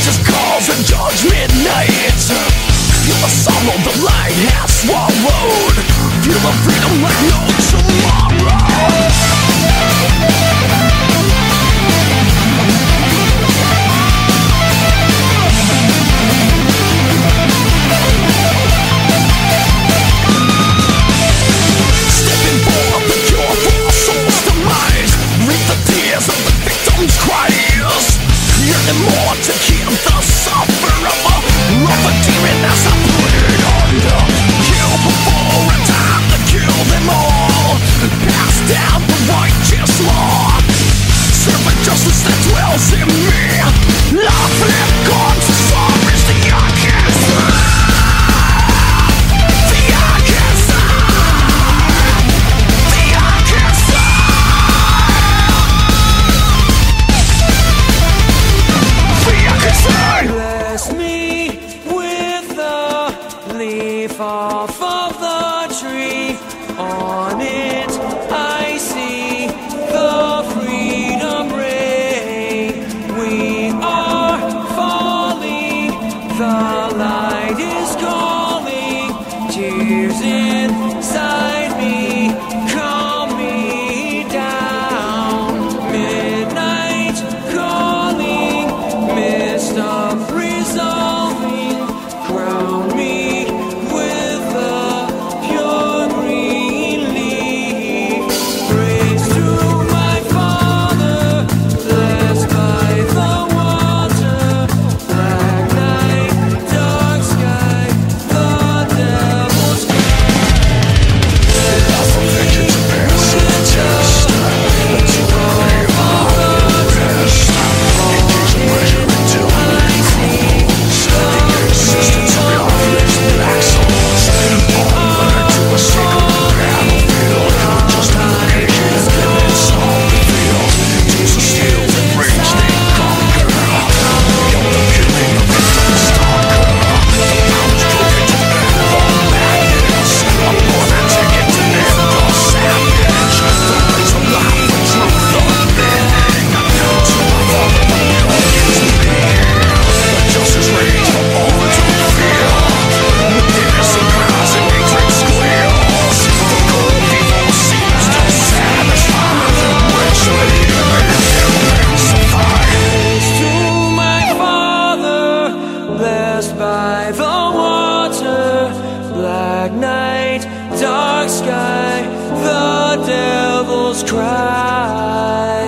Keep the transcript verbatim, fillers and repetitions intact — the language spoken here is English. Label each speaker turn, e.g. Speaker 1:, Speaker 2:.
Speaker 1: just calls and judge midnight. Feel the sorrow the light has swallowed. Feel the freedom like no tomorrow. Stepping for the cure for a soul's demise. Read the tears of the victim's cries. Yearning more to keep the sufferer of a demon as I put it under. Kill before a time to kill them all. Pass down the righteous law. Servant justice that dwells in me. Love and God to sorrows the I can't stop. The I can't stop. The I can't stop. The I can't stop.
Speaker 2: Bless me with a leaf off of the tree. On it I see the freedom ray. We are falling, the light is calling. Tears inside me, calm me down. Midnight calling, mist of resolving. Crown me with a pure green leaf. Praise to my Father, blessed by the water. Black night, dark sky, the devil's by the water, black night, dark sky, the devil's cry.